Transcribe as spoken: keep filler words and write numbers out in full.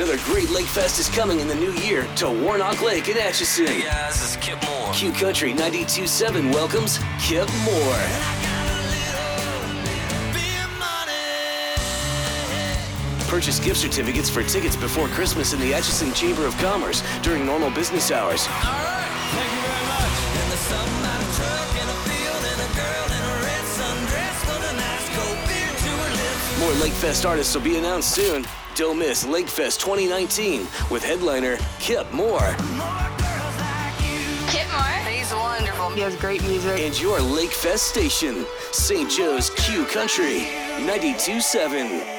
Another great Lake Fest is coming in the new year to Warnock Lake in Atchison. Hey guys, this is Kip Moore. Q Country ninety-two point seven welcomes Kip Moore. Purchase gift certificates for tickets before Christmas in the Atchison Chamber of Commerce during normal business hours. All right, thank you very much. And there's something about a truck and a field and a girl in a red sundress with a nice cold beer to her lips. More Lake Fest artists will be announced soon. Don't miss Lake Fest twenty nineteen with headliner Kip Moore. Kip Moore. He's wonderful. He has great music. And your Lake Fest station, Saint Joe's Q Country ninety-two point seven.